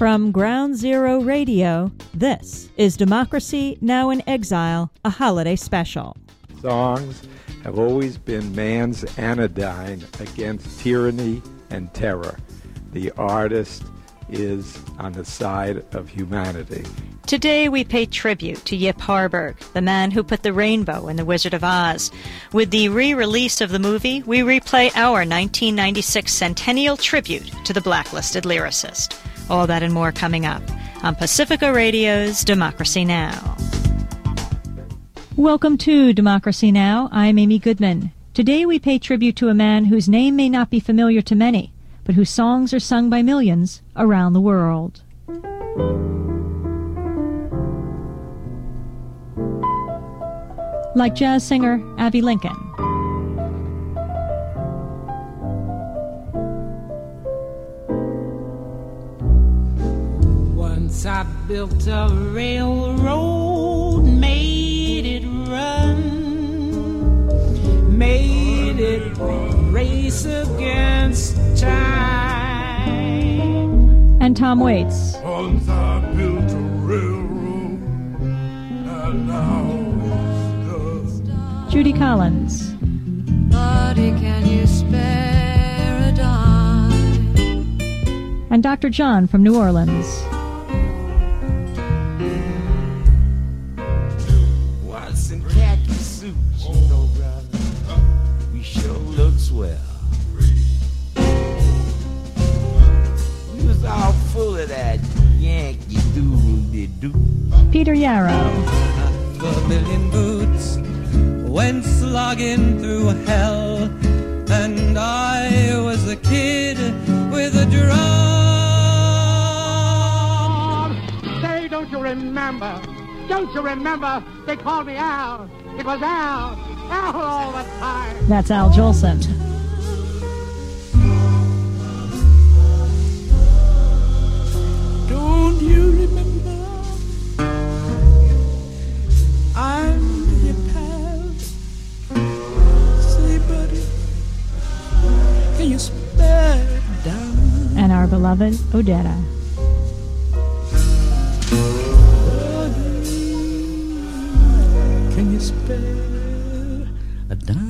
From Ground Zero Radio, this is Democracy Now! In Exile, a holiday special. Songs have always been man's anodyne against tyranny and terror. The artist is on the side of humanity. Today we pay tribute to Yip Harburg, the man who put the rainbow in The Wizard of Oz. With the re-release of the movie, we replay our 1996 centennial tribute to the blacklisted lyricist. All that and more coming up on Pacifica Radio's Democracy Now! Welcome to Democracy Now! I'm Amy Goodman. Today we pay tribute to a man whose name may not be familiar to many, but whose songs are sung by millions around the world. Like jazz singer Abbey Lincoln. Once I built a railroad, made it run, made it race against time. And Tom Waits. Once I built a railroad, and now it's done. Judy Collins. Buddy, can you spare a dime? And Dr. John from New Orleans. Once in khaki suits, you know, brother, we sure look swell. We was all full of that Yankee doodle-dee-doo. Peter Yarrow. The million boots went slogging through hell, and I was a kid with a drum. Say, don't you remember? Don't you remember? They called me Al. It was Al. Al all the time. That's Al Jolson. Don't you remember? I'm your pal. Say, buddy, can you spare it down? And our beloved Odetta. Can you spare a dime?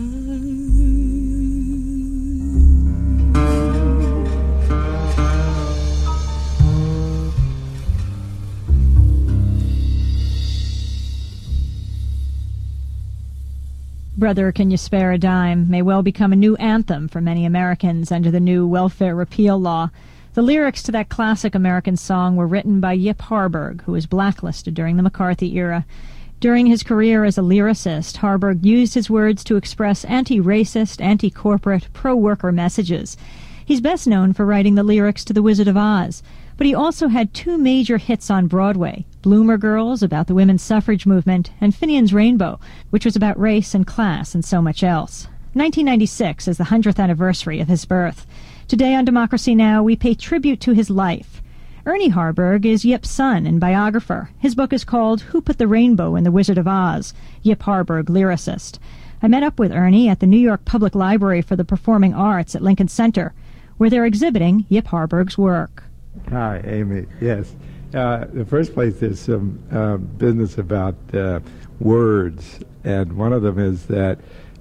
Brother, Can You Spare a Dime may well become a new anthem for many Americans under the new welfare repeal law. The lyrics to that classic American song were written by Yip Harburg, who was blacklisted during the McCarthy era. During his career as a lyricist, Harburg used his words to express anti-racist, anti-corporate, pro-worker messages. He's best known for writing the lyrics to The Wizard of Oz, but he also had two major hits on Broadway, Bloomer Girls, about the women's suffrage movement, and Finian's Rainbow, which was about race and class and so much else. 1996 is the 100th anniversary of his birth. Today on Democracy Now! We pay tribute to his life. Ernie Harburg is Yip's son and biographer. His book is called Who Put the Rainbow in the Wizard of Oz? Yip Harburg, Lyricist. I met up with Ernie at the New York Public Library for the Performing Arts at Lincoln Center, where they're exhibiting Yip Harburg's work. Hi, Amy. Yes. In the first place, there's some business about words, and one of them is that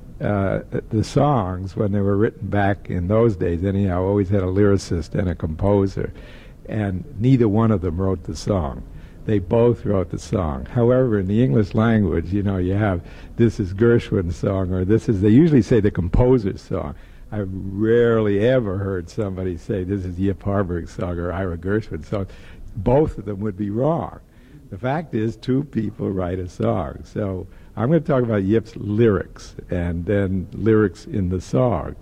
the songs, when they were written back in those days, anyhow, always had a lyricist and a composer, and neither one of them wrote the song. They both wrote the song. However, in the English language, you know, you have this is Gershwin's song, or this is, they usually say the composer's song. I've rarely ever heard somebody say this is Yip Harburg's song or Ira Gershwin's song. Both of them would be wrong. The fact is, two people write a song. So I'm going to talk about Yip's lyrics and then lyrics in the songs.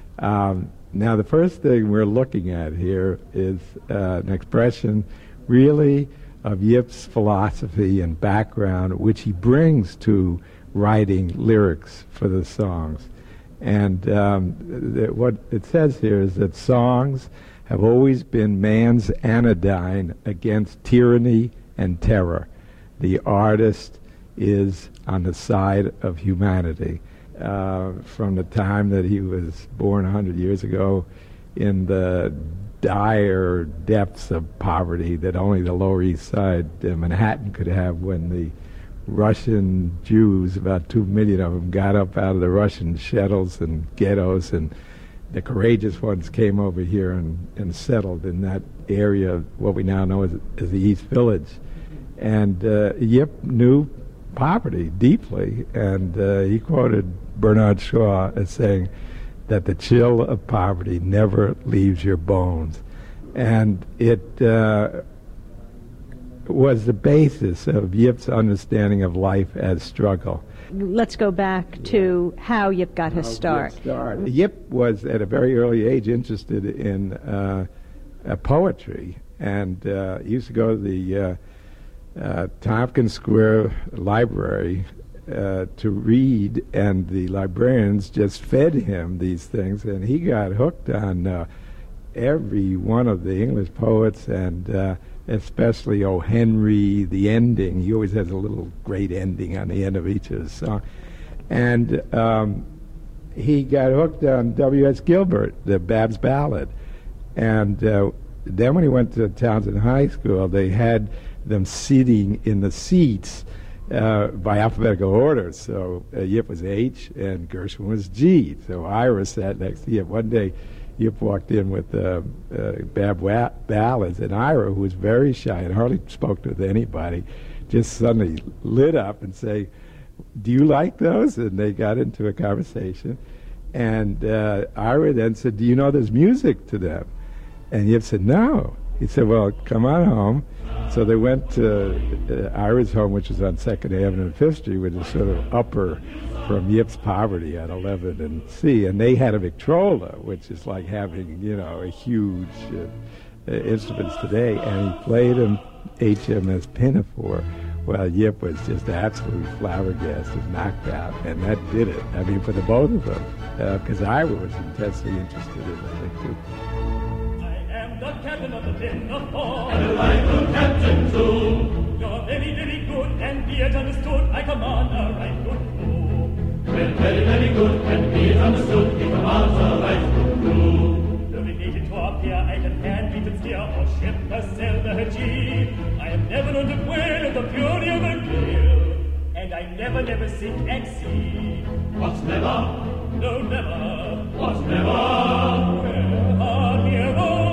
Now, the first thing we're looking at here is an expression really of Yip's philosophy and background, which he brings to writing lyrics for the songs. And what it says here is that songs have always been man's anodyne against tyranny and terror. The artist is on the side of humanity. From the time that he was born 100 years ago in the dire depths of poverty that only the Lower East Side, Manhattan, could have when the Russian Jews, about 2 million of them, got up out of the Russian shtetls and ghettos, and the courageous ones came over here and settled in that area, what we now know as the East Village. And Yip knew poverty deeply, and he quoted Bernard Shaw as saying that the chill of poverty never leaves your bones. And it was the basis of Yip's understanding of life as struggle. Let's go back to how Yip got his start. Yip was, at a very early age, interested in poetry, and he used to go to the Tompkins Square Library to read, and the librarians just fed him these things, and he got hooked on every one of the English poets, and especially O. Henry, the ending. He always has a little great ending on the end of each of his songs. And he got hooked on W.S. Gilbert, the Bab's Ballad. And then when he went to Townsend High School, they had them sitting in the seats by alphabetical order. So Yip was H and Gershwin was G. So Ira sat next to Yip. One day, Yip walked in with Bab Ballads, and Ira, who was very shy and hardly spoke to anybody, just suddenly lit up and say, "Do you like those?" And they got into a conversation. And Ira then said, "Do you know there's music to them?" And Yip said, "No." He said, "Well, come on home." So they went to Ira's home, which was on 2nd Avenue and 5th Street, which is sort of upper from Yip's poverty at 11 and C. And they had a Victrola, which is like having, a huge instruments today. And he played him HMS Pinafore. Well, Yip was just absolutely flabbergasted, knocked out, and that did it. I mean, for the both of them, because Ira was intensely interested in the thing, too. The captain of the Pinafore, and I like the captain too. You're very, very good, and be it understood, I command a right good crew. Well, very, very good, and be it understood, he commands a right good crew. Navigated to up here, I can hand, beat and steer, or ship a sail the G. I am never known to quail at the fury of a gale, and I never, never sink at sea. What's never? No, never. What's never? Well, hardly ever.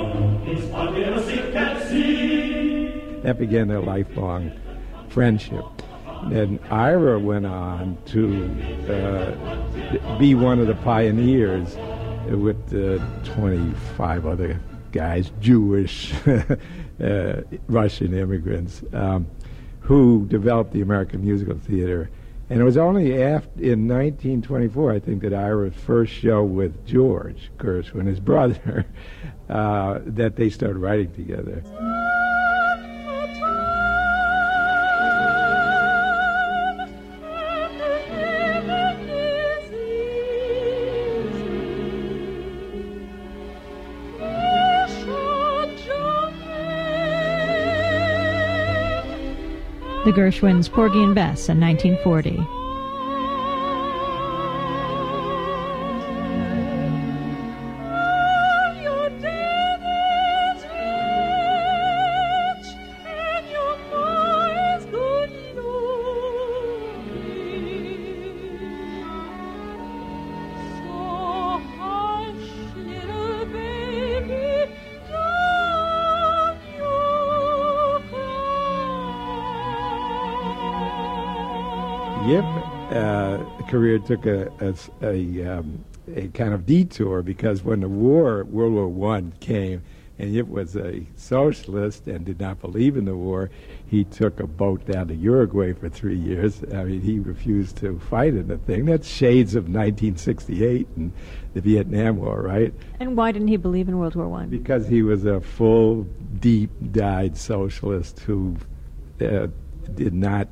That began their lifelong friendship. And Ira went on to be one of the pioneers with 25 other guys, Jewish, Russian immigrants, who developed the American Musical Theater. And it was only in 1924, I think, that Ira's first show with George Gershwin, his brother, that they started writing together. The Gershwins' Porgy and Bess in 1940. Yip's career took a kind of detour, because when the war, World War I, came, and Yip was a socialist and did not believe in the war, he took a boat down to Uruguay for 3 years. I mean, he refused to fight in the thing. That's shades of 1968 and the Vietnam War, right? And why didn't he believe in World War I? Because he was a full, deep-dyed socialist who did not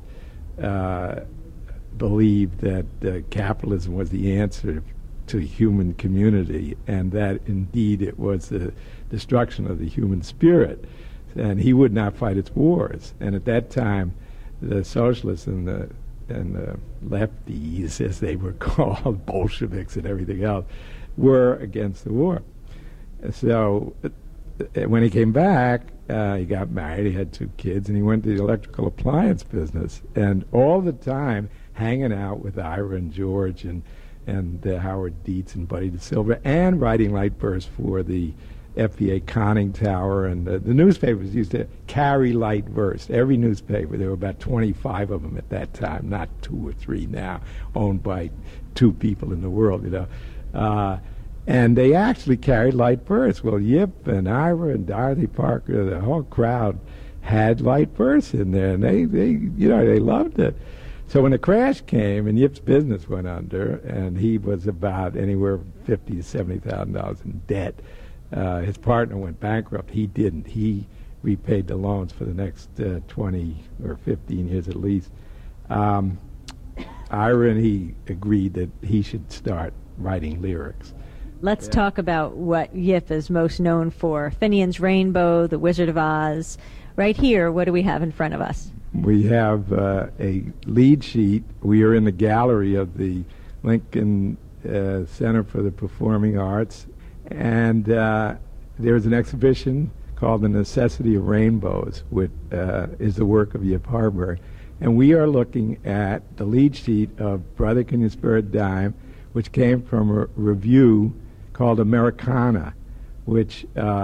believe that capitalism was the answer to human community, and that indeed it was the destruction of the human spirit, and he would not fight its wars. And at that time, the socialists and the lefties, as they were called, Bolsheviks and everything else, were against the war. So when he came back, he got married, he had 2 kids, and he went to the electrical appliance business. And all the time hanging out with Ira and George and Howard Dietz and Buddy DeSilva, and writing light verse for the FBA conning tower. And the newspapers used to carry light verse. Every newspaper, there were about 25 of them at that time, not 2 or 3 now, owned by 2 people in the world, you know. And they actually carried light verse. Well, Yip and Ira and Dorothy Parker, the whole crowd had light verse in there, and they loved it. So when the crash came and Yip's business went under, and he was about anywhere from $50,000 to $70,000 in debt, his partner went bankrupt. He didn't. He repaid the loans for the next 20 or 15 years at least. Ira and he agreed that he should start writing lyrics. Let's talk about what Yip is most known for. Finian's Rainbow, The Wizard of Oz. Right here, what do we have in front of us? We have a lead sheet. We are in the gallery of the Lincoln Center for the Performing Arts, and there's an exhibition called The Necessity of Rainbows, which is the work of Yip Harburg. And we are looking at the lead sheet of Brother Can You Spare a Dime, which came from a review called Americana, which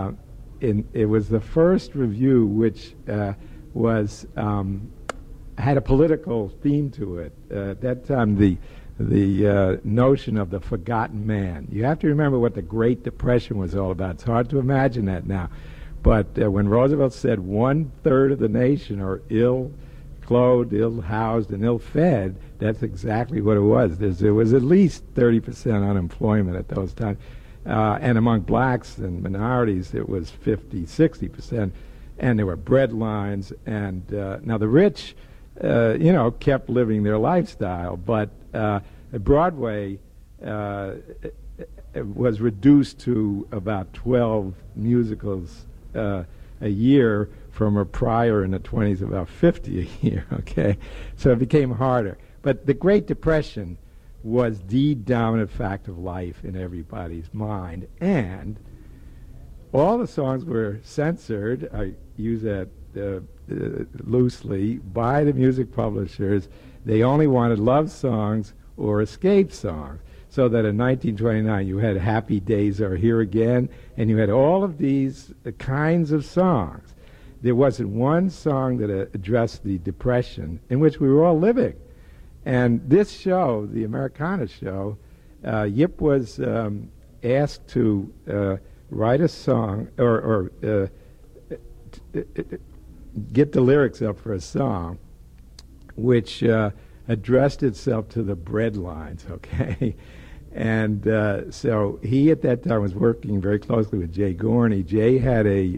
it was the first review which was had a political theme to it. At that time, the notion of the forgotten man. You have to remember what the Great Depression was all about. It's hard to imagine that now. But when Roosevelt said 1/3 of the nation are ill-clothed, ill-housed, and ill-fed, that's exactly what it was. There was at least 30% unemployment at those times. And among blacks and minorities, it was 50, 60%. And there were bread lines. And now the rich, kept living their lifestyle. But Broadway was reduced to about 12 musicals a year from a prior in the 20s, about 50 a year, okay? So it became harder. But the Great Depression was the dominant fact of life in everybody's mind. And all the songs were censored, I use that loosely, by the music publishers. They only wanted love songs or escape songs. So that in 1929 you had Happy Days Are Here Again, and you had all of these kinds of songs. There wasn't one song that addressed the Depression in which we were all living. And this show, the Americana show, Yip was asked to write a song or get the lyrics up for a song which addressed itself to the bread lines, okay? And so he at that time was working very closely with Jay Gorney. Jay had a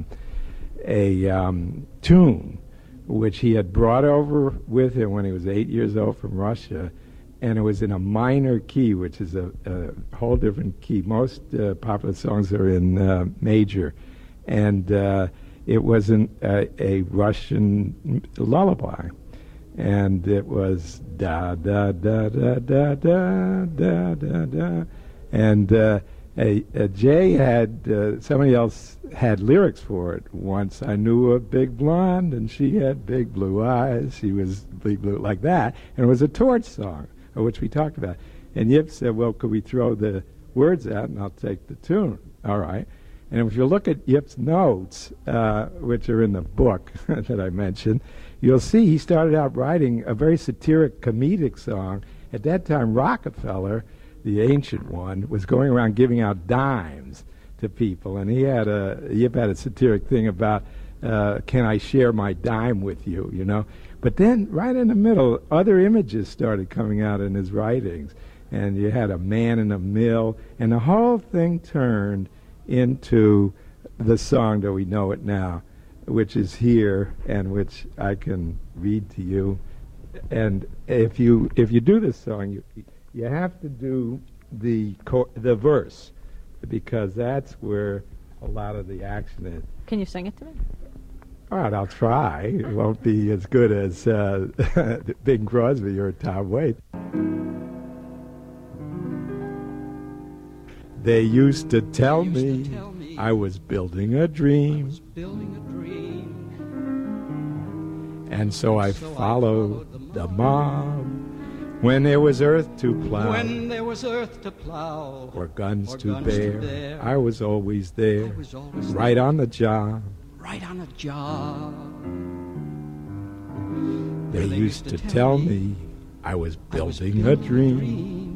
tune which he had brought over with him when he was 8 years old from Russia, and it was in a minor key, which is a whole different key. Most popular songs are in major, and it was a Russian lullaby, and it was da da da da da da da da da, and Jay had somebody else had lyrics for it. Once I knew a big blonde, and she had big blue eyes. She was big blue, like that, and it was a torch song, which we talked about. And Yip said, "Well, could we throw the words out, and I'll take the tune?" All right. And if you look at Yip's notes, which are in the book that I mentioned, you'll see he started out writing a very satiric, comedic song. At that time, Rockefeller, the ancient one, was going around giving out dimes to people, and Yip had a satiric thing about, can I share my dime with you, you know? But then, right in the middle, other images started coming out in his writings, and you had a man in a mill, and the whole thing turned into the song that we know it now, which is here, and which I can read to you. And if you do this song, you have to do the verse, because that's where a lot of the action is. Can you sing it to me? All right, I'll try. It won't be as good as Bing Crosby or Tom Waits. They used to tell me I was building a dream. And so I followed the mob. When there was earth to plow, or guns to bear, I was always there, right on the job. They used to tell me I was building a dream,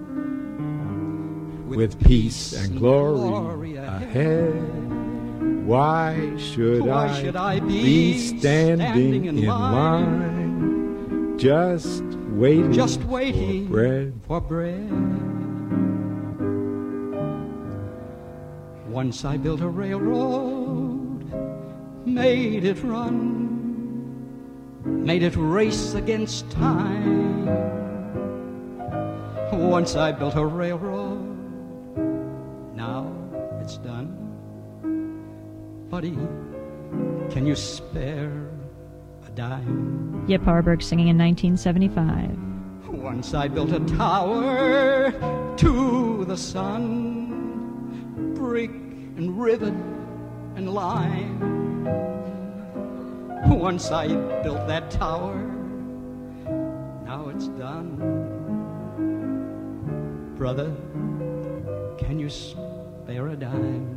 with peace and glory ahead. Why should I be standing in line, just waiting for bread? Once I built a railroad, made it run, made it race against time. Once I built a railroad, now it's done. Buddy, can you spare a dime? Yip Harburg singing in 1975. Once I built a tower to the sun, brick and rivet and lime. Once I built that tower, now it's done. Brother, can you spare a dime?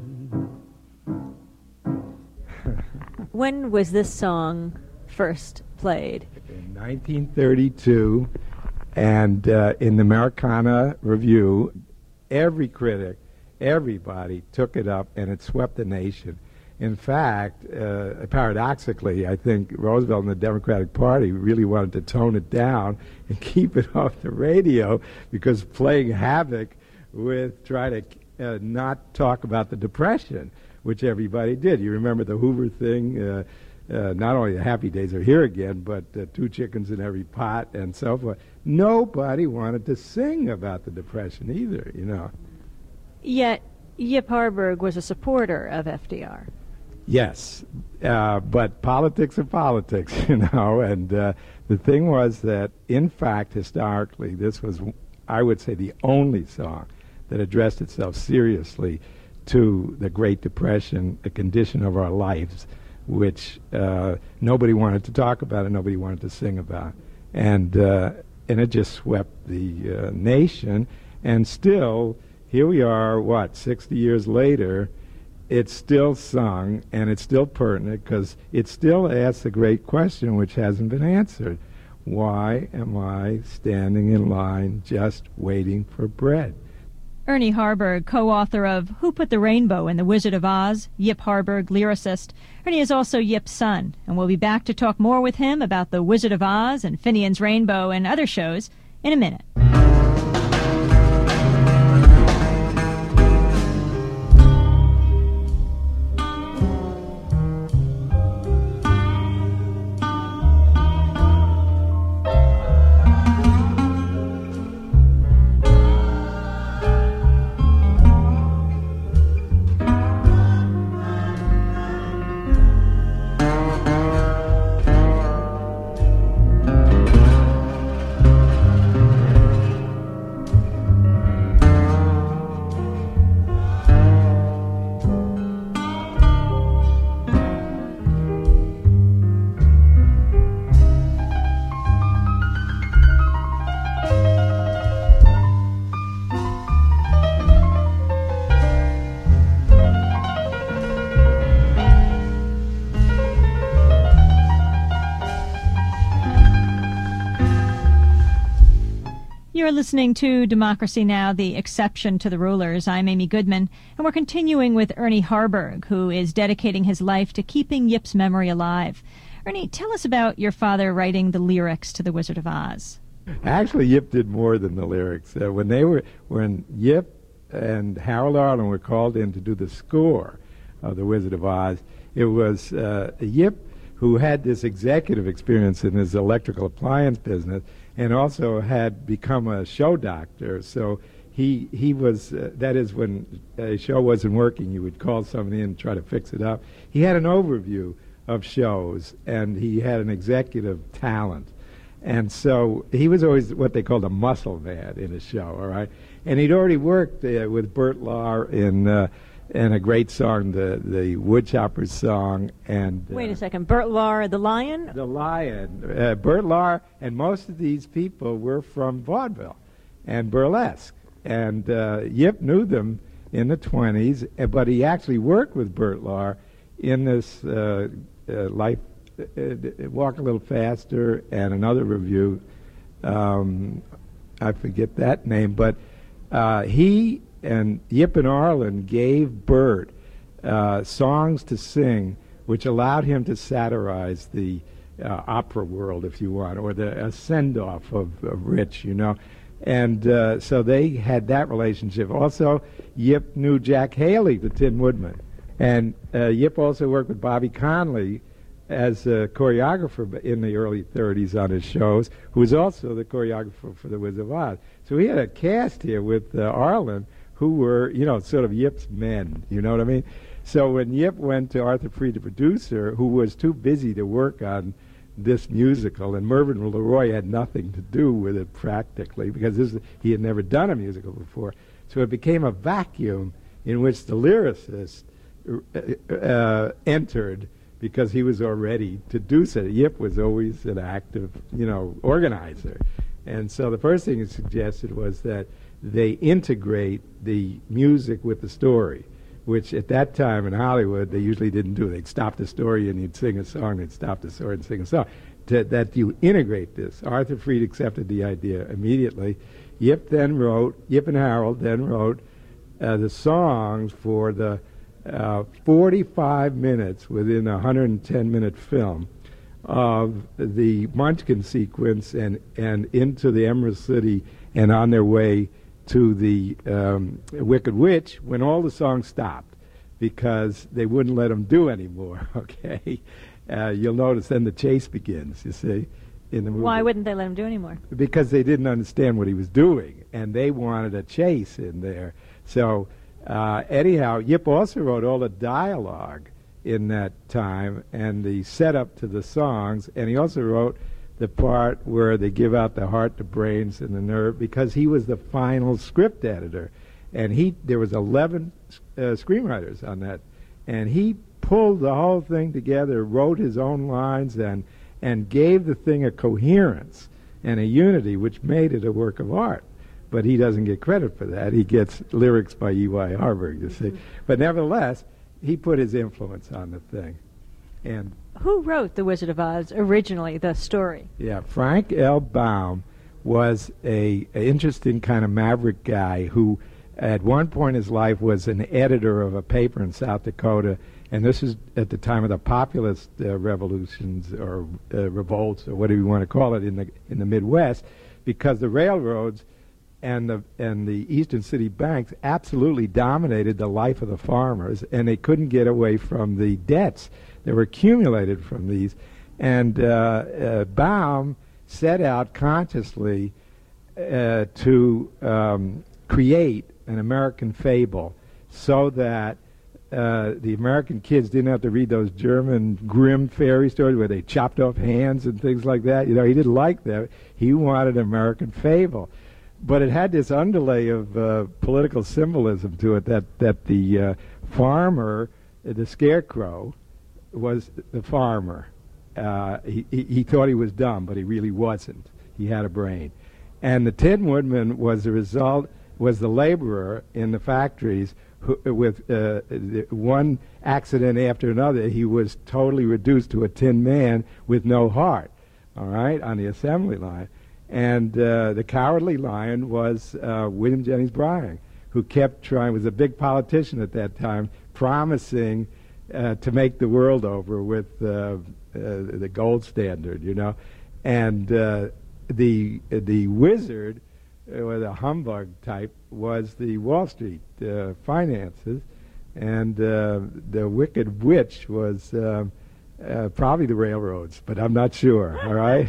When was this song first played? In 1932, and in the Americana Review, every critic, everybody took it up, and it swept the nation. In fact, paradoxically, I think Roosevelt and the Democratic Party really wanted to tone it down and keep it off the radio, because playing havoc with trying to not talk about the Depression, which everybody did. You remember the Hoover thing, not only the Happy Days are here again, but 2 chickens in every pot and so forth. Nobody wanted to sing about the Depression either, you know. Yet Yip Harburg was a supporter of FDR. Yes, but politics are politics, you know, and the thing was that, in fact, historically, this was, I would say, the only song that addressed itself seriously to the Great Depression, the condition of our lives, which nobody wanted to talk about and nobody wanted to sing about. And it just swept the nation. And still, here we are, 60 years later, it's still sung, and it's still pertinent, because it still asks the great question which hasn't been answered. Why am I standing in line just waiting for bread? Ernie Harburg, co-author of Who Put the Rainbow in the Wizard of Oz, Yip Harburg, lyricist. Ernie is also Yip's son, and we'll be back to talk more with him about the Wizard of Oz and Finian's Rainbow and other shows in a minute. You're listening to Democracy Now!, the exception to the rulers. I'm Amy Goodman, and we're continuing with Ernie Harburg, who is dedicating his life to keeping Yip's memory alive. Ernie, tell us about your father writing the lyrics to The Wizard of Oz. Actually, Yip did more than the lyrics. When Yip and Harold Arlen were called in to do the score of The Wizard of Oz, it was Yip who had this executive experience in his electrical appliance business, and also had become a show doctor. So he was, that is, when a show wasn't working, you would call somebody in and try to fix it up. He had an overview of shows, and he had an executive talent. And so he was always what they called a muscle man in a show, all right? And he'd already worked with Burt Lahr in and a great song, the Woodchopper's song, and Wait a second, Bert Lahr, the Lion? The Lion. Bert Lahr, and most of these people were from vaudeville and burlesque, and Yip knew them in the 20s, but he actually worked with Bert Lahr in this Life, Walk a Little Faster, and another review. I forget that name, but he and Yip and Arlen gave Bert songs to sing, which allowed him to satirize the opera world, if you want, or the send-off of Rich, you know. And so they had that relationship. Also, Yip knew Jack Haley, the Tin Woodman. And Yip also worked with Bobby Conley as a choreographer in the early 30s on his shows, who was also the choreographer for The Wizard of Oz. So we had a cast here with Arlen who were, you know, sort of Yip's men, you know what I mean? So when Yip went to Arthur Freed, the producer, who was too busy to work on this musical, and Mervyn LeRoy had nothing to do with it practically, because he had never done a musical before. So it became a vacuum in which the lyricist entered, because he was already to do so. Yip was always an active, you know, organizer. And so the first thing he suggested was that they integrate the music with the story, which at that time in Hollywood they usually didn't do. They'd stop the story and you'd sing a song, they'd stop the story and sing a song. That you integrate this. Arthur Freed accepted the idea immediately. Yip and Harold then wrote the songs for the 45 minutes within a 110-minute film of the Munchkin sequence and into the Emerald City and on their way to the Wicked Witch, when all the songs stopped because they wouldn't let them do anymore, okay? You'll notice then the chase begins, you see, in the movie. Why wouldn't they let him do anymore? Because they didn't understand what he was doing, and they wanted a chase in there. So anyhow, Yip also wrote all the dialogue in that time and the setup to the songs, and he also wrote the part where they give out the heart, the brains, and the nerve, because he was the final script editor, and there was 11 screenwriters on that, and he pulled the whole thing together, wrote his own lines, and gave the thing a coherence and a unity, which made it a work of art. But he doesn't get credit for that. He gets lyrics by E.Y. Harburg, you see. But nevertheless, he put his influence on the thing. And who wrote The Wizard of Oz originally, the story? Yeah, Frank L. Baum was an interesting kind of maverick guy who at one point in his life was an editor of a paper in South Dakota, and this is at the time of the populist revolutions or revolts or whatever you want to call it in the Midwest, because the railroads and the Eastern City banks absolutely dominated the life of the farmers, and they couldn't get away from the debts that were accumulated from these. And Baum set out consciously to create an American fable so that the American kids didn't have to read those German grim fairy stories where they chopped off hands and things like that. You know, he didn't like that. He wanted an American fable. But it had this underlay of political symbolism to it, that the farmer, the scarecrow, was the farmer. He thought he was dumb, but he really wasn't. He had a brain. And the Tin Woodman was the laborer in the factories who, with one accident after another, he was totally reduced to a tin man with no heart, all right, on the assembly line. And the Cowardly Lion was William Jennings Bryan, who kept trying, was a big politician at that time, promising to make the world over with the gold standard, you know. And the wizard, or the humbug type, was the Wall Street finances, and the Wicked Witch was probably the railroads, but I'm not sure, all right?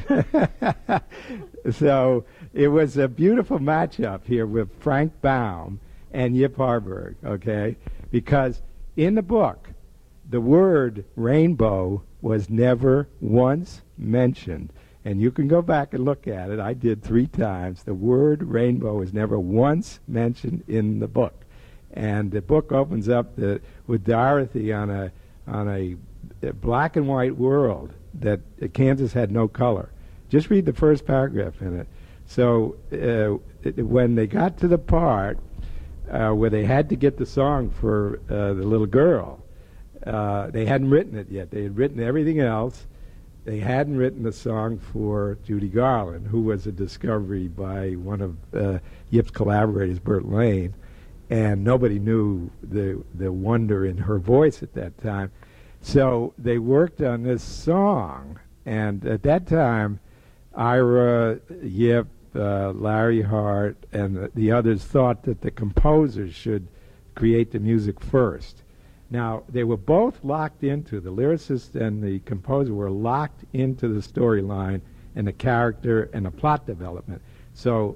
So it was a beautiful matchup here with Frank Baum and Yip Harburg, okay? Because in the book, the word rainbow was never once mentioned. And you can go back and look at it. I did 3 times. The word rainbow is never once mentioned in the book. And the book opens up with Dorothy on a black and white world that Kansas had no color. Just read the first paragraph in it. So when they got to the part where they had to get the song for the little girl, they hadn't written it yet. They had written everything else. They hadn't written the song for Judy Garland, who was a discovery by one of Yip's collaborators, Burt Lane, and nobody knew the wonder in her voice at that time. So they worked on this song, and at that time, Ira, Yip, Larry Hart, and the others thought that the composers should create the music first. Now, they were both locked into, the lyricist and the composer were locked into the storyline and the character and the plot development. So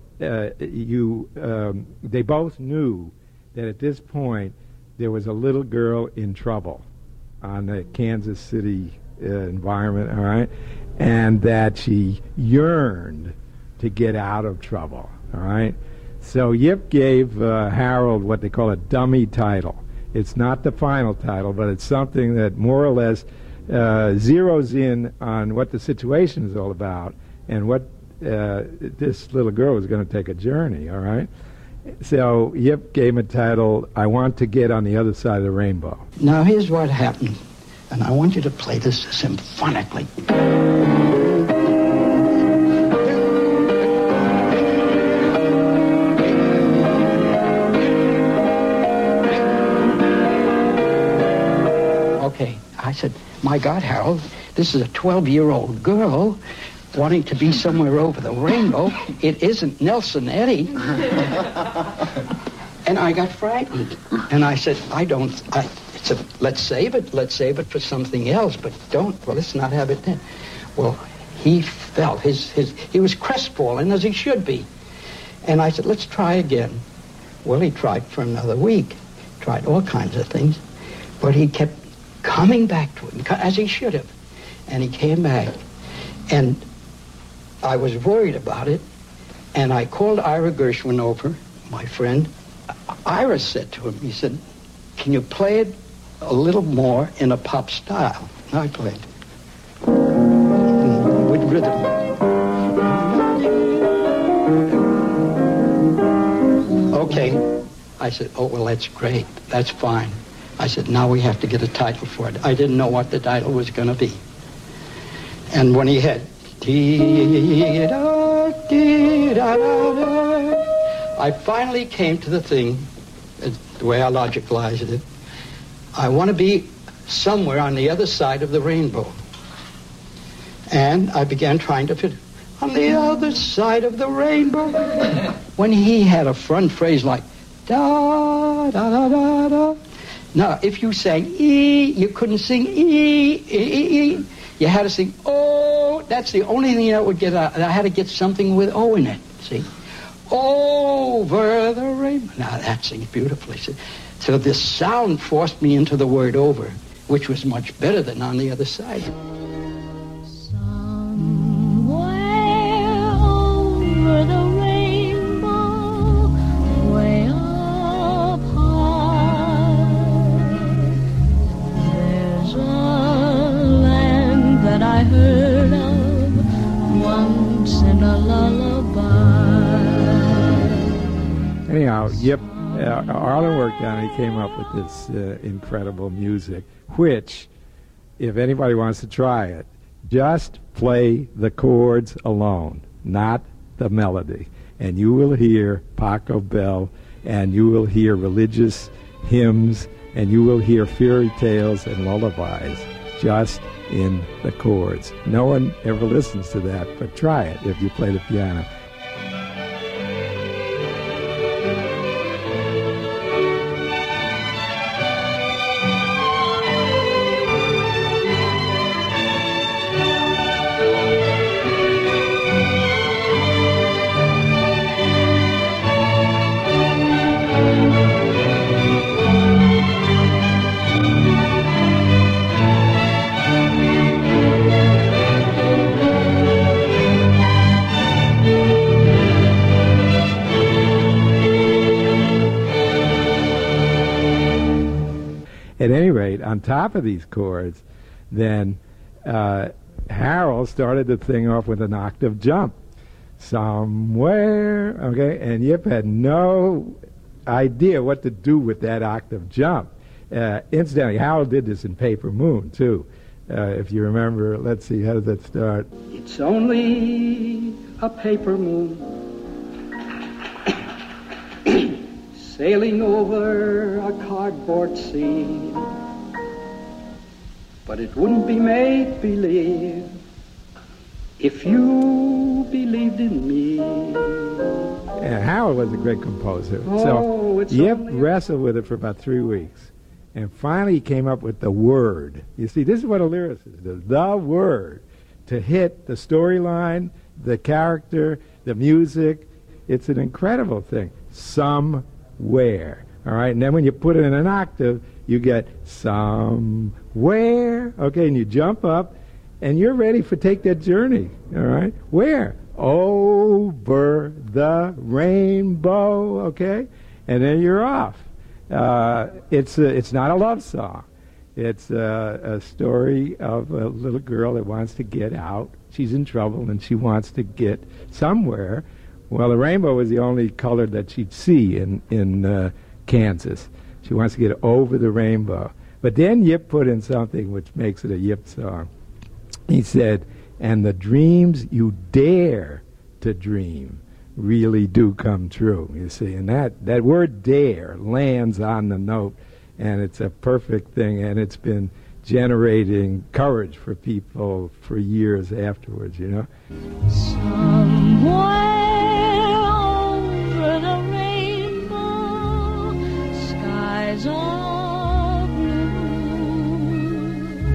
they both knew that at this point there was a little girl in trouble on the Kansas City environment, all right, and that she yearned to get out of trouble, all right. So Yip gave Harold what they call a dummy title. It's not the final title, but it's something that more or less zeroes in on what the situation is all about and what this little girl is going to take a journey, all right? So Yip gave him a title, I Want to Get on the Other Side of the Rainbow. Now here's what happened, and I want you to play this symphonically. Okay, I said, my God, Harold, this is a 12-year-old girl wanting to be somewhere over the rainbow. It isn't Nelson Eddy. And I got frightened. And I said, let's save it for something else, but let's not have it then. Well, he felt, he was crestfallen, as he should be. And I said, let's try again. Well, he tried for another week, tried all kinds of things, but he kept coming back to it, as he should have. And he came back, and I was worried about it, and I called Ira Gershwin over, my friend. Ira said to him, he said, can you play it a little more in a pop style? And I played with rhythm. Okay. I said, oh, well, that's great. That's fine. I said, now we have to get a title for it. I didn't know what the title was going to be. And when he had, I finally came to the thing, the way I logicalized it. I want to be somewhere on the other side of the rainbow. And I began trying to fit on the other side of the rainbow. When he had a front phrase like, da, da, da, da, da. Now, if you sang E, you couldn't sing E. You had to sing O. That's the only thing that would get out. I had to get something with O in it, see? Over the rainbow. Now, that sings beautifully. See? So this sound forced me into the word over, which was much better than on the other side. Somewhere over the rainbow, way up high, there's a land that I heard of once in a lullaby. Anyhow, Yip, Arlen worked on it. He came up with this incredible music, which, if anybody wants to try it, just play the chords alone, not the melody. And you will hear Paco Bell, and you will hear religious hymns, and you will hear fairy tales and lullabies just in the chords. No one ever listens to that, but try it if you play the piano. at any rate, on top of these chords, then Harold started the thing off with an octave jump. Somewhere, okay? And Yip had no idea what to do with that octave jump. Incidentally, Harold did this in Paper Moon, too. If you remember, let's see, how does that start? It's only a paper moon sailing over a cardboard scene, but it wouldn't be make-believe if you believed in me. And Harold was a great composer. Oh, so Yip wrestled with it for about 3 weeks. And finally he came up with the word. You see, this is what a lyricist does. The word to hit the storyline, the character, the music. It's an incredible thing. Somewhere. All right? And then when you put it in an octave, you get somewhere. Okay, and you jump up, and you're ready for Take That Journey. All right? Where? Over the rainbow. Okay? And then you're off. It's not a love song. It's a story of a little girl that wants to get out. She's in trouble and she wants to get somewhere. Well, the rainbow was the only color that she'd see in Kansas. She wants to get over the rainbow. But then Yip put in something which makes it a Yip song. He said, and the dreams you dare to dream really do come true, you see. And that word dare lands on the note, and it's a perfect thing, and it's been generating courage for people for years afterwards, you know. Somewhere over the rainbow, skies are blue,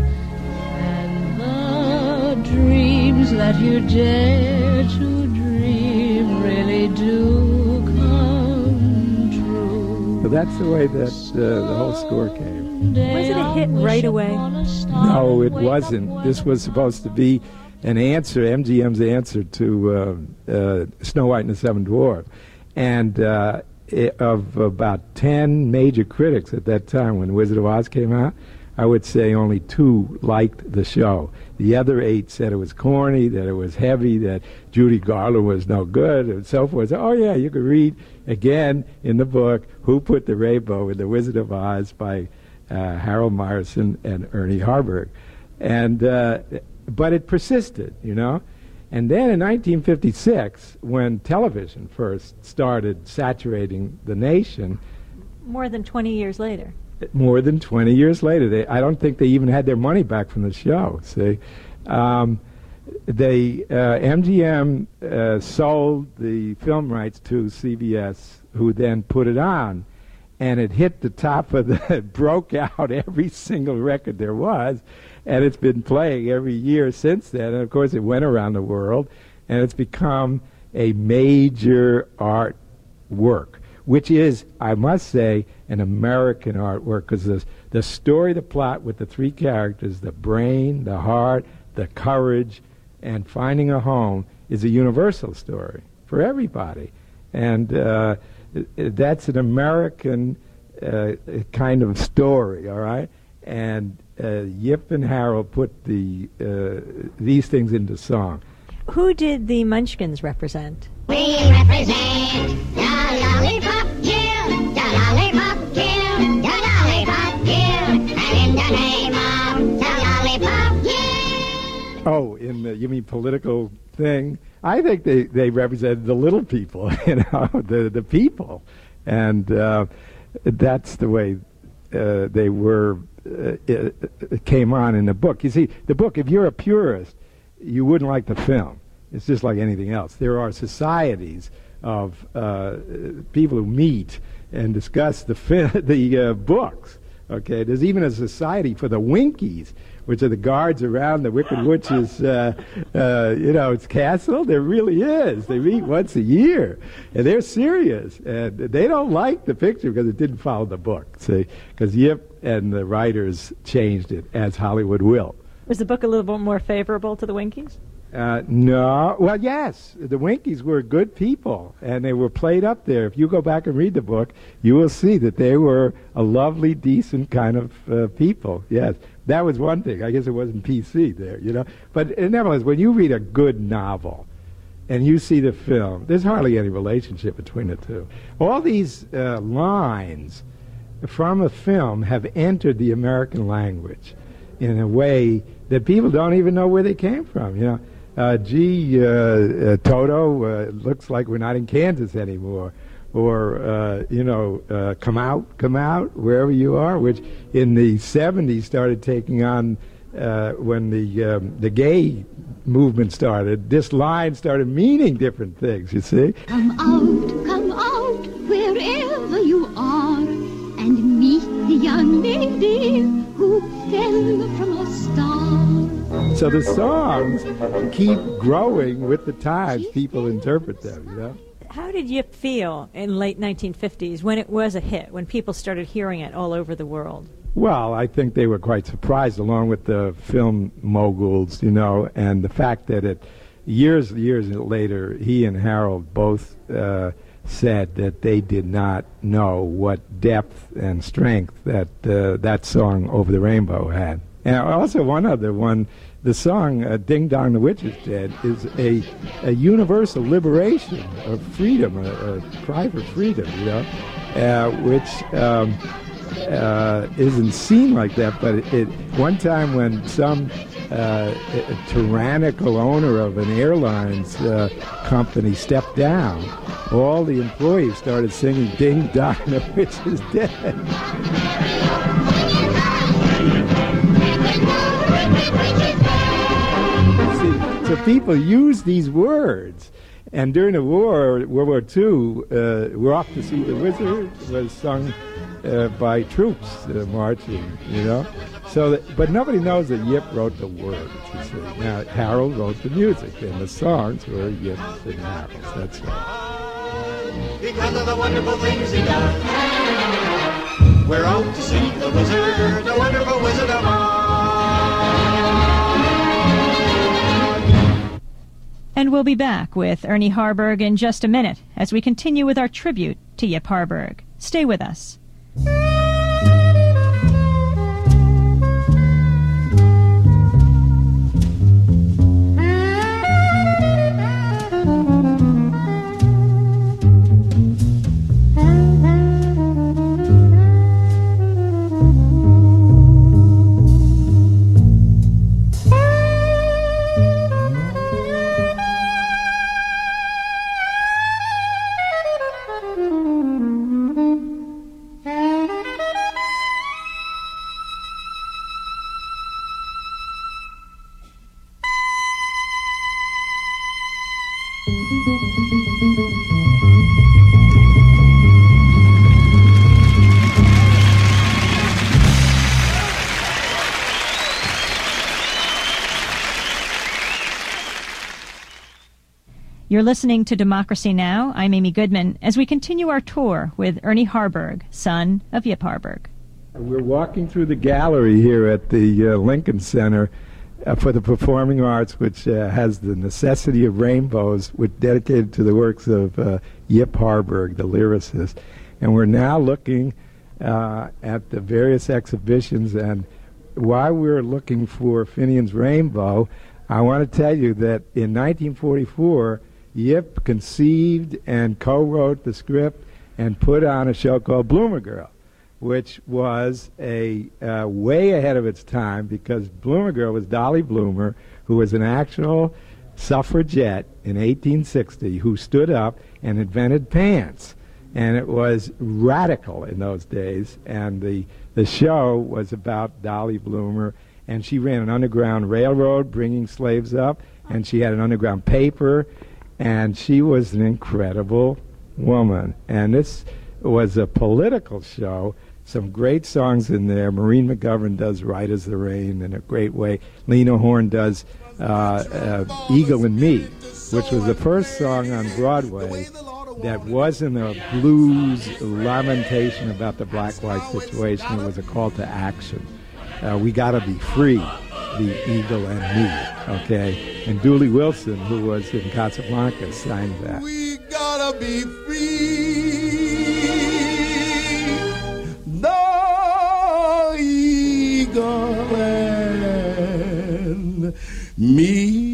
and the dreams that you dare to dream really do come true. So that's the way that the whole score came. Was it a hit right away? No, it wasn't. This was supposed to be an answer, MGM's answer to Snow White and the Seven Dwarfs. And of about 10 major critics at that time when Wizard of Oz came out, I would say only 2 liked the show. The other 8 said it was corny, that it was heavy, that Judy Garland was no good, and so forth. So, oh, yeah, you could read again in the book Who Put the Rainbow in the Wizard of Oz by Harold Meyerson and Ernie Harburg. And but it persisted, you know. And then in 1956, when television first started saturating the nation, More than 20 years later. more than 20 years later, I don't think they even had their money back from the show. See, MGM sold the film rights to CBS, who then put it on, and it hit the top of the, broke out every single record there was, and it's been playing every year since then. And of course, it went around the world, and it's become a major art work, which is, I must say, an American artwork, because the story, the plot with the 3 characters, the brain, the heart, the courage, and finding a home, is a universal story for everybody. And that's an American kind of story, all right? And Yip and Harold put these things into song. Who did the Munchkins represent? We represent the Lollipop Guild, the Lollipop Guild, the Lollipop Guild, and in the name of the Lollipop Guild. Oh, you mean political thing? I think they represented the little people, you know, the people, and that's the way they were. It came on in the book. You see, the book, if you're a purist, you wouldn't like the film. It's just like anything else. There are societies of people who meet and discuss the books. Okay, there's even a society for the Winkies, which are the guards around the Wicked Witch's, its castle. There really is. They meet once a year, and they're serious. And they don't like the picture because it didn't follow the book. See, because Yip and the writers changed it, as Hollywood will. Was the book a little bit more favorable to the Winkies? No. Well, yes, the Winkies were good people, and they were played up there. If you go back and read the book, you will see that they were a lovely, decent kind of people. Yes, that was one thing. I guess it wasn't PC there, you know. But nevertheless, when you read a good novel and you see the film, there's hardly any relationship between the two. All these lines from a film have entered the American language in a way that people don't even know where they came from, you know. Toto, looks like we're not in Kansas anymore. Or, come out, wherever you are, which in the 70s started taking on, when the gay movement started, this line started meaning different things, you see. Come out, wherever you are, and meet the young lady who fell from a star. So the songs keep growing with the times people interpret them, you know? How did Yip feel in late 1950s when it was a hit, when people started hearing it all over the world? Well, I think they were quite surprised, along with the film moguls, you know, and the fact that years later, he and Harold both said that they did not know what depth and strength that that song Over the Rainbow had. And also one other one, the song Ding Dong the Witch is Dead is a universal liberation of freedom, a cry for freedom, you know, which isn't seen like that, but one time when some tyrannical owner of an airlines company stepped down, all the employees started singing Ding Dong the Witch is Dead. See, so people use these words. And during the war, World War II, We're Off to See the Wizard was sung by troops marching, you know. So, but nobody knows that Yip wrote the words, you see. Now, Harold wrote the music, and the songs were Yip's and Harold's, that's right. Because of the wonderful things he does, we're out to see the wizard, the wonderful Wizard of Oz. And we'll be back with Ernie Harburg in just a minute as we continue with our tribute to Yip Harburg. Stay with us. You're listening to Democracy Now! I'm Amy Goodman as we continue our tour with Ernie Harburg, son of Yip Harburg. We're walking through the gallery here at the Lincoln Center for the Performing Arts, which has the Necessity of Rainbows, which dedicated to the works of Yip Harburg, the lyricist. And we're now looking at the various exhibitions, and while we're looking for Finian's Rainbow, I want to tell you that in 1944, Yip conceived and co-wrote the script and put on a show called Bloomer Girl, which was a way ahead of its time, because Bloomer Girl was Dolly Bloomer, who was an actual suffragette in 1860 who stood up and invented pants. And it was radical in those days. And the show was about Dolly Bloomer, and she ran an underground railroad bringing slaves up, and she had an underground paper, and she was an incredible woman. And this was a political show. Some great songs in there. Maureen McGovern does Right as the Rain in a great way. Lena Horne does Eagle and Me, which was the first song on Broadway that wasn't a blues lamentation about the black-white situation. It was a call to action. We got to be free. the Eagle and Me, okay? And Dooley Wilson, who was in Casablanca, sang that. We gotta be free. The Eagle and Me.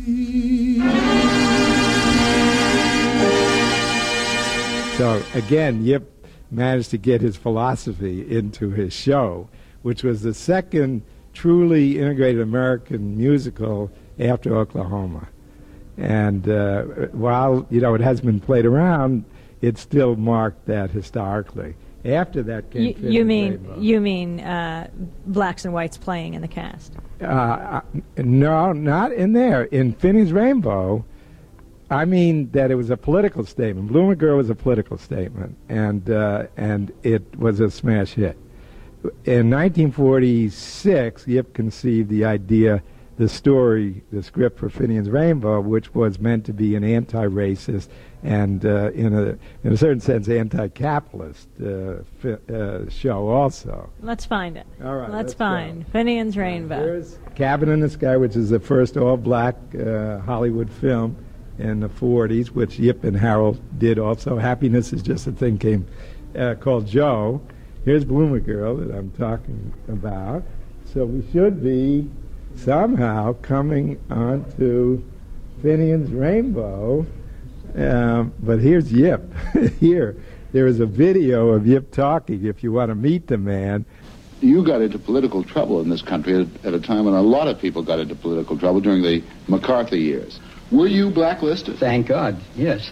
So again, Yip managed to get his philosophy into his show, which was the second truly integrated American musical after Oklahoma. And while, it hasn't been played around, it still marked that historically. After that came You mean blacks and whites playing in the cast? No, not in there. In Phineas Rainbow, I mean that it was a political statement. Bloomin' Girl was a political statement, and it was a smash hit. In 1946, Yip conceived the idea, the script for Phineas Rainbow, which was meant to be an anti-racist and, in a certain sense, anti-capitalist show also. Let's find it. All right, let's find Phineas Rainbow. Here's Cabin in the Sky, which is the first all-black Hollywood film in the 40s, which Yip and Harold did also. Happiness is Just a Thing came called Joe. Here's Bloomin' Girl that I'm talking about. So we should be somehow coming onto Phineas Rainbow. But here's Yip. Here, there is a video of Yip talking if you want to meet the man. You got into political trouble in this country at a time when a lot of people got into political trouble during the McCarthy years. Were you blacklisted? Thank God, yes.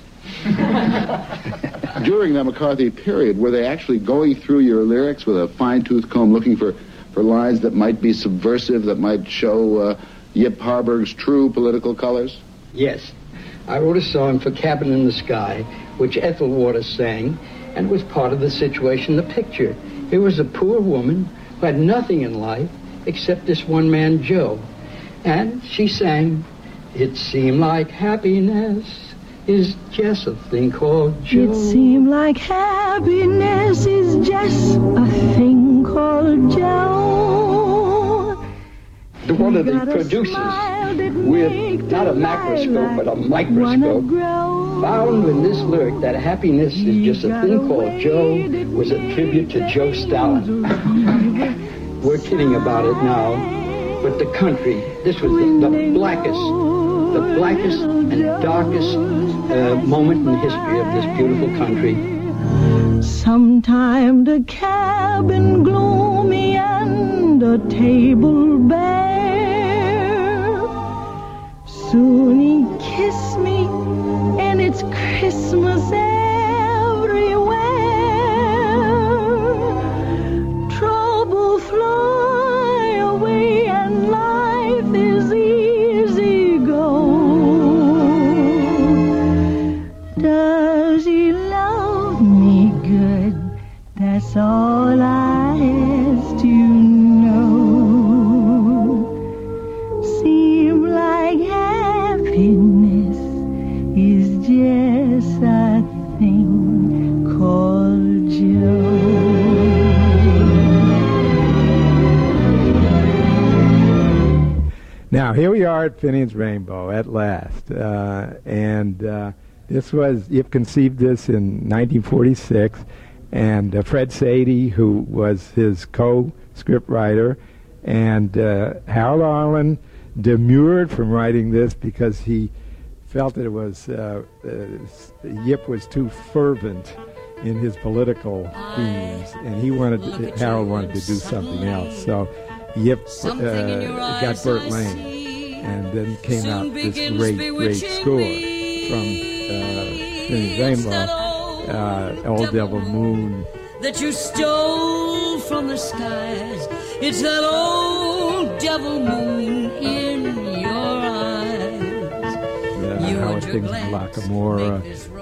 During the McCarthy period, were they actually going through your lyrics with a fine-tooth comb looking for lines that might be subversive, that might show Yip Harburg's true political colors? Yes. I wrote a song for Cabin in the Sky, which Ethel Waters sang, and was part of the situation, the picture. It was a poor woman who had nothing in life except this one man, Joe. And she sang, "It seemed like happiness is just a thing called Joe." It seemed like happiness is just a thing called Joe. One of the producers, with not a macroscope but a microscope, found in this lyric that happiness is just a thing called Joe was a tribute to Joe Stalin. We're kidding about it now, but the country, this was the blackest and darkest moment in the history of this beautiful country. Sometime the cabin gloomy and the table bare. Soon he kissed me and it's Christmas everywhere. Trouble fly away and life is easy go. Does he love me good? That's all I ask to know. Seem like happiness is just a thing called Joe. Now, here we are at Phineas Rainbow at last. This was, Yip conceived this in 1946, and Fred Sadie, who was his co-script writer, and Harold Arlen demurred from writing this because he felt that it was, Yip was too fervent in his political themes, and Harold wanted to do something else. So Yip got Burt Lane, and then came out this great score from Phineas Rainbow, Old Devil Moon. That you stole from the skies, it's that old devil moon in your eyes. How things Lockamora,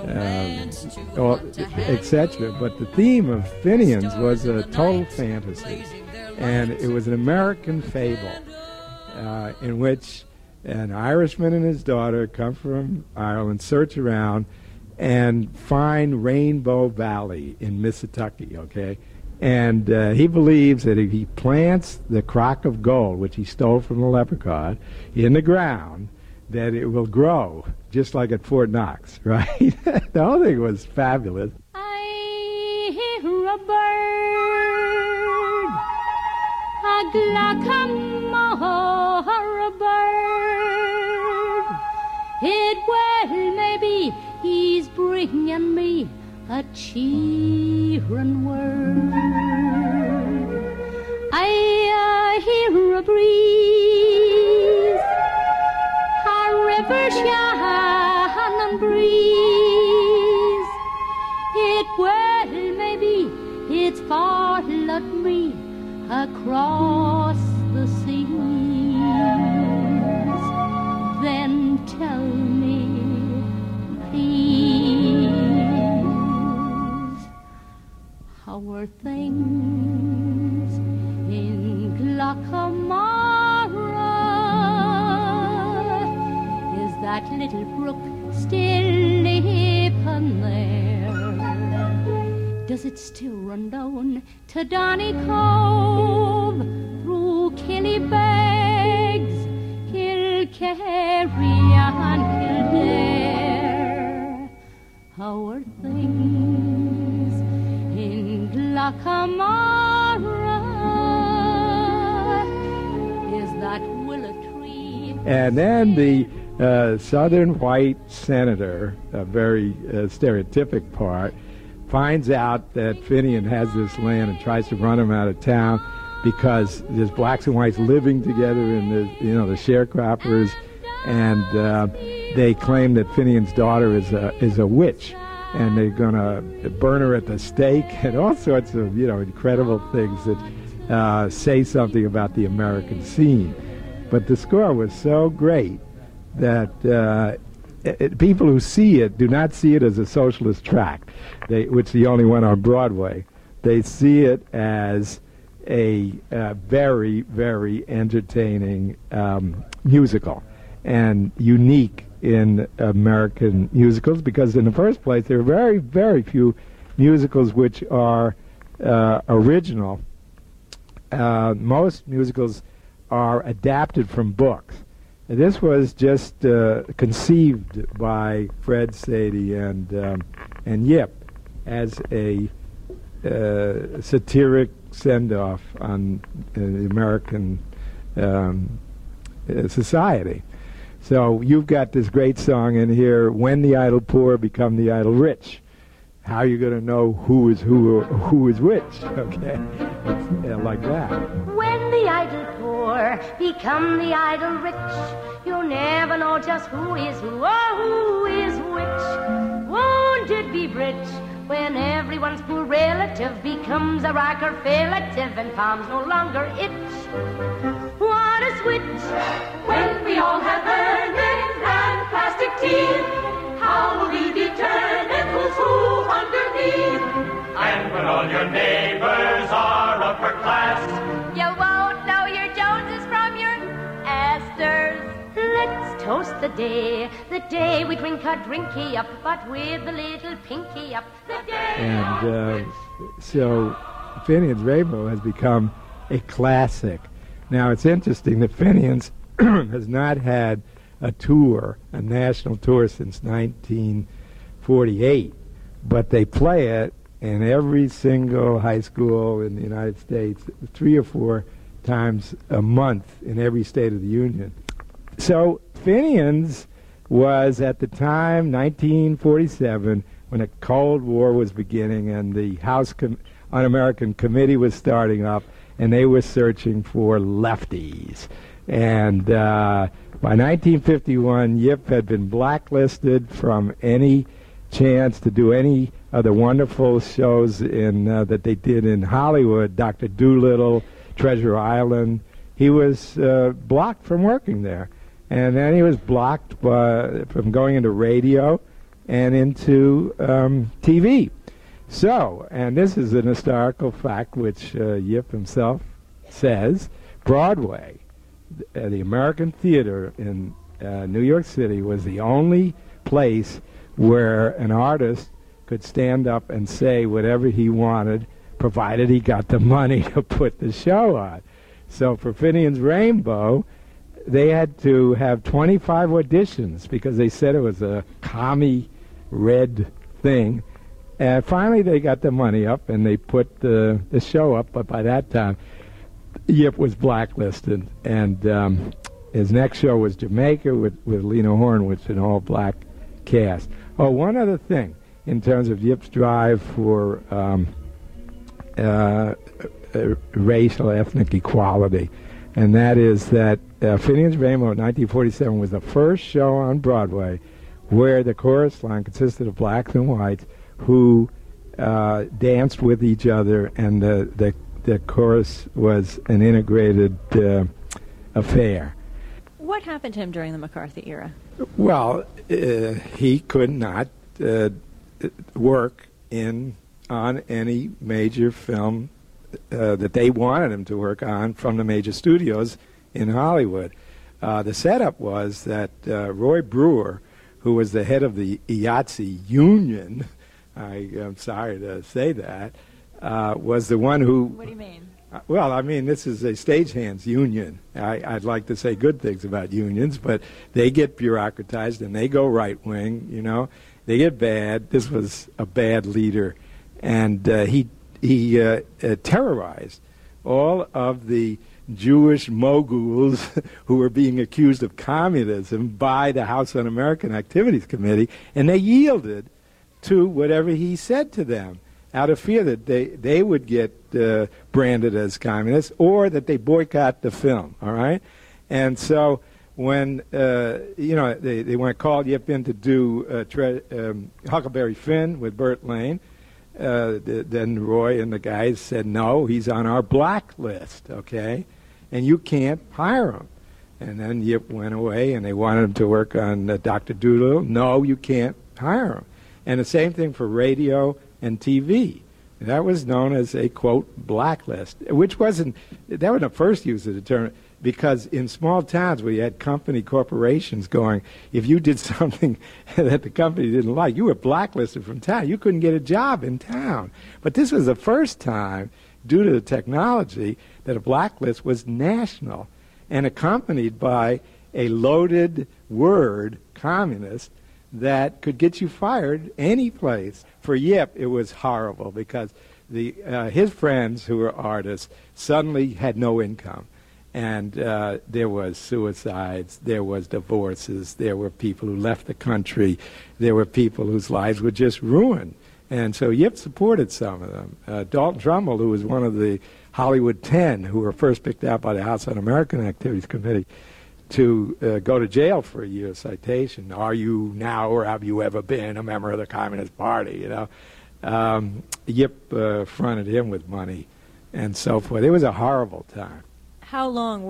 etc. But the theme of Phineas was a total fantasy, and it was an American fable in which an Irishman and his daughter come from Ireland, search around, and find Rainbow Valley in Mississippi, okay? And he believes that if he plants the crock of gold, which he stole from the leprechaun, in the ground, that it will grow, just like at Fort Knox, right? The whole thing was fabulous. I hear a bird, a glackamore, a bird. It well maybe he's bringing me a cheering word. I hear a breeze, a river shining breeze. It well maybe it's followed me across the seas. Then tell me, please, how were things in Glackamara? Is that little brook still leaping there? Does it still run down to Donny Cove, through Killybegs, Kilkerry and Kildare? How are things in Glackamara? Is that willow tree? And then the Southern white senator, a very stereotypic part, finds out that Finian has this land and tries to run him out of town because there's blacks and whites living together in the sharecroppers, and they claim that Finian's daughter is a witch, and they're going to burn her at the stake, and all sorts of incredible things that say something about the American scene. But the score was so great that people who see it do not see it as a socialist tract, which is the only one on Broadway. They see it as a very, very entertaining musical and unique in American musicals, because in the first place there are very, very few musicals which are original. Most musicals are adapted from books. This was just conceived by Fred Sadie and Yip as a satiric send-off on the American society. So you've got this great song in here, "When the Idle Poor Become the Idle Rich." How are you going to know who is which? Okay, it's, like that. When the idle poor become the idle rich, you'll never know just who is who or who is which. Won't it be rich when everyone's poor relative becomes a rocker relative and palms no longer itch? What a switch when we all have earnings and plastic teeth. How will we determine who's who underneath? And when all your neighbors are upper class, you won't know your Joneses from your Astors. Let's toast the day we drink our drinky up, but with a little pinky up. The day. And so Finian's Rainbow has become a classic. Now it's interesting that Finian's has not had a tour, a national tour, since 1948, but they play it in every single high school in the United States 3 or 4 times a month in every state of the Union. So Finian's was at the time, 1947, when the Cold War was beginning and the House Un-American Committee was starting up, and they were searching for lefties. And by 1951, Yip had been blacklisted from any chance to do any of the wonderful shows that they did in Hollywood, Dr. Dolittle, Treasure Island. He was blocked from working there. And then he was blocked from going into radio and into TV. So, and this is an historical fact which Yip himself says, Broadway, the American theater in New York City, was the only place where an artist could stand up and say whatever he wanted, provided he got the money to put the show on. So for Finian's Rainbow, they had to have 25 auditions because they said it was a commie red thing. And finally they got the money up and they put the show up, but by that time Yip was blacklisted, and his next show was Jamaica with Lena Horne, an all-black cast. Oh, one other thing in terms of Yip's drive for racial, ethnic equality, and that is that Finian's Rainbow in 1947 was the first show on Broadway where the chorus line consisted of blacks and whites who danced with each other, and the chorus was an integrated affair. What happened to him during the McCarthy era? Well, he could not work on any major film that they wanted him to work on from the major studios in Hollywood. The setup was that Roy Brewer, who was the head of the IATSE union, I'm sorry to say that, was the one who... What do you mean? Well, I mean, this is a stagehands union. I'd like to say good things about unions, but they get bureaucratized and they go right-wing, you know. They get bad. This was a bad leader. And he terrorized all of the Jewish moguls who were being accused of communism by the House Un-American Activities Committee, and they yielded to whatever he said to them, out of fear that they would get branded as communists or that they boycott the film, all right? And so when, they went called Yip in to do Huckleberry Finn with Burt Lane, then Roy and the guys said, no, he's on our blacklist, okay? And you can't hire him. And then Yip went away and they wanted him to work on Dr. Dolittle. No, you can't hire him. And the same thing for radio and TV. That was known as a, quote, blacklist, which wasn't the first use of the term, because in small towns where you had corporations going, if you did something that the company didn't like, you were blacklisted from town. You couldn't get a job in town. But this was the first time, due to the technology, that a blacklist was national and accompanied by a loaded word, communist, that could get you fired any place. For Yip, it was horrible because his friends who were artists suddenly had no income. And there was suicides, there was divorces, there were people who left the country, there were people whose lives were just ruined. And so Yip supported some of them. Dalton Trumbull, who was one of the Hollywood 10 who were first picked out by the House Un-American Activities Committee to go to jail for a year citation. Are you now or have you ever been a member of the Communist Party? You know, Yip fronted him with money and so forth. It was a horrible time. How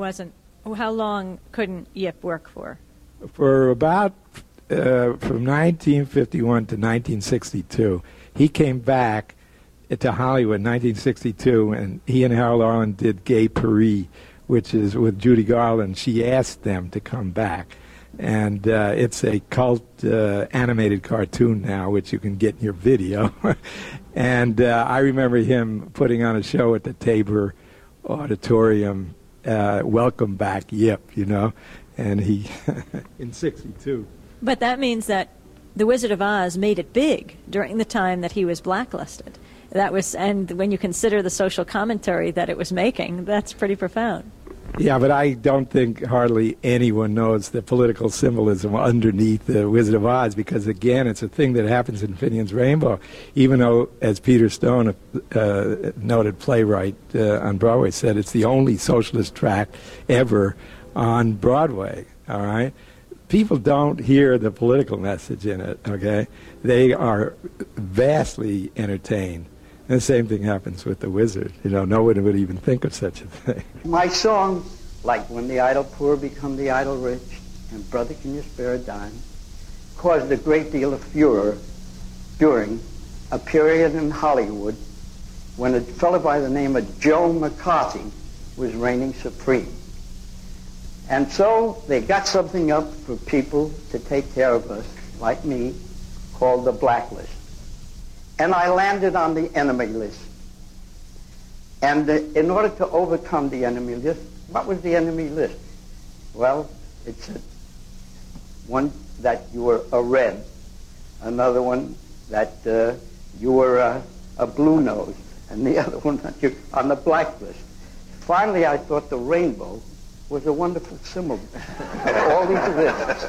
long couldn't Yip work for? For about from 1951 to 1962. He came back to Hollywood in 1962, and he and Harold Arlen did Gay Paris, which is with Judy Garland. She asked them to come back. And it's a cult animated cartoon now, which you can get in your video. And I remember him putting on a show at the Tabor Auditorium, Welcome Back Yip, you know, and he, in 62. But that means that The Wizard of Oz made it big during the time that he was blacklisted. And when you consider the social commentary that it was making, that's pretty profound. Yeah, but I don't think hardly anyone knows the political symbolism underneath The Wizard of Oz, because, again, it's a thing that happens in Finian's Rainbow, even though, as Peter Stone, a noted playwright on Broadway, said, it's the only socialist tract ever on Broadway, all right? People don't hear the political message in it, okay? They are vastly entertained. And the same thing happens with The Wizard. You know, no one would even think of such a thing. My song, like When the Idle Poor Become the Idle Rich and Brother Can You Spare a Dime, caused a great deal of furor during a period in Hollywood when a fellow by the name of Joe McCarthy was reigning supreme. And so they got something up for people to take care of us, like me, called the blacklist. And I landed on the enemy list. And in order to overcome the enemy list, what was the enemy list? Well, it said one that you were a red, another one that you were a blue nose, and the other one that you on the blacklist. Finally, I thought the rainbow was a wonderful symbol of all these lists.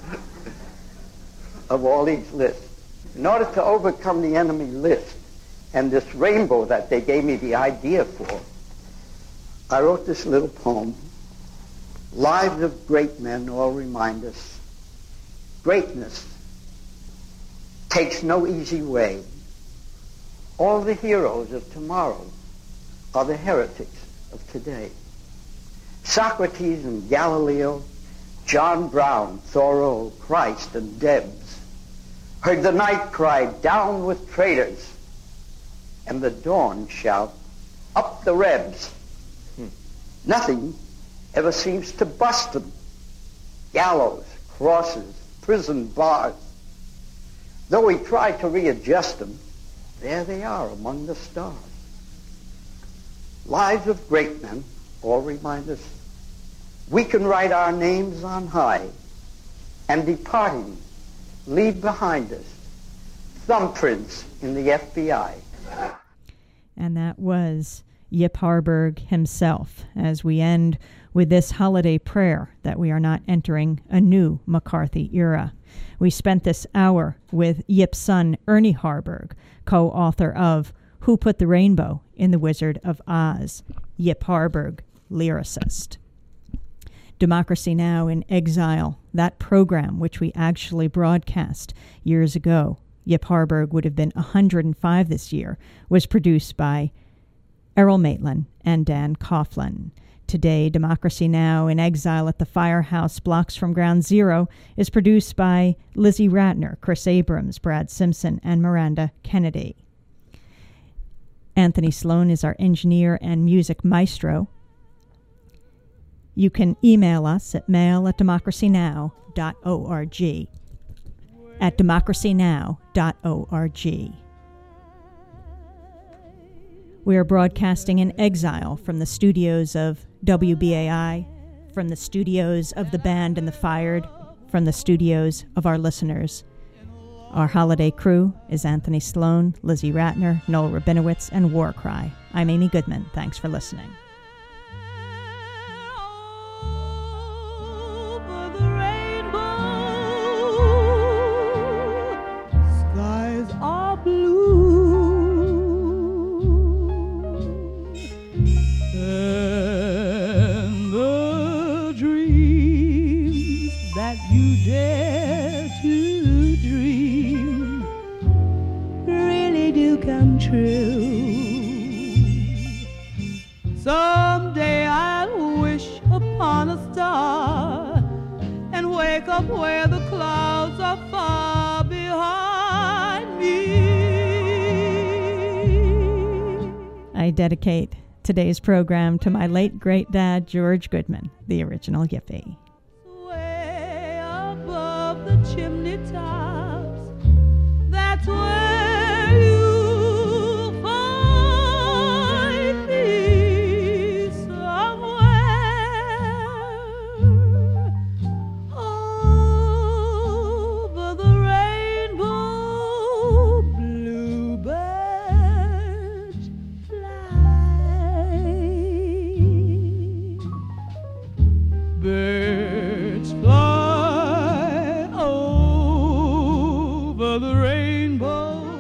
Of all these lists. In order to overcome the enemy list and this rainbow that they gave me the idea for, I wrote this little poem. Lives of great men all remind us greatness takes no easy way. All the heroes of tomorrow are the heretics of today. Socrates and Galileo, John Brown, Thoreau, Christ, and Debs heard the night cry, down with traitors, and the dawn shout, up the Rebs. Nothing ever seems to bust them. Gallows, crosses, prison bars. Though we try to readjust them, there they are among the stars. Lives of great men all remind us we can write our names on high and departing leave behind us thumbprints in the FBI. And that was Yip Harburg himself, as we end with this holiday prayer that we are not entering a new McCarthy era. We spent this hour with Yip's son, Ernie Harburg, co-author of Who Put the Rainbow in the Wizard of Oz, Yip Harburg, lyricist. Democracy Now! In Exile, that program which we actually broadcast years ago, Yip Harburg would have been 105 this year, was produced by Errol Maitland and Dan Coughlin. Today, Democracy Now! In Exile at the Firehouse, blocks from Ground Zero, is produced by Lizzie Ratner, Chris Abrams, Brad Simpson, and Miranda Kennedy. Anthony Sloan is our engineer and music maestro. You can email us at mail@democracynow.org. At democracynow.org. We are broadcasting in exile from the studios of WBAI, from the studios of the Band and the Fired, from the studios of our listeners. Our holiday crew is Anthony Sloan, Lizzie Ratner, Noel Rabinowitz, and War Cry. I'm Amy Goodman. Thanks for listening. Skies are blue, and the dreams that you dare to dream really do come true. Someday I'll wish upon a star and wake up where the clouds are far behind me. I dedicate today's program to my late great-dad, George Goodman, the original Yippee. Way above the chimney tops, that's where you'll find me somewhere. Over the rainbow, bluebirds fly. Birds fly over the rainbow.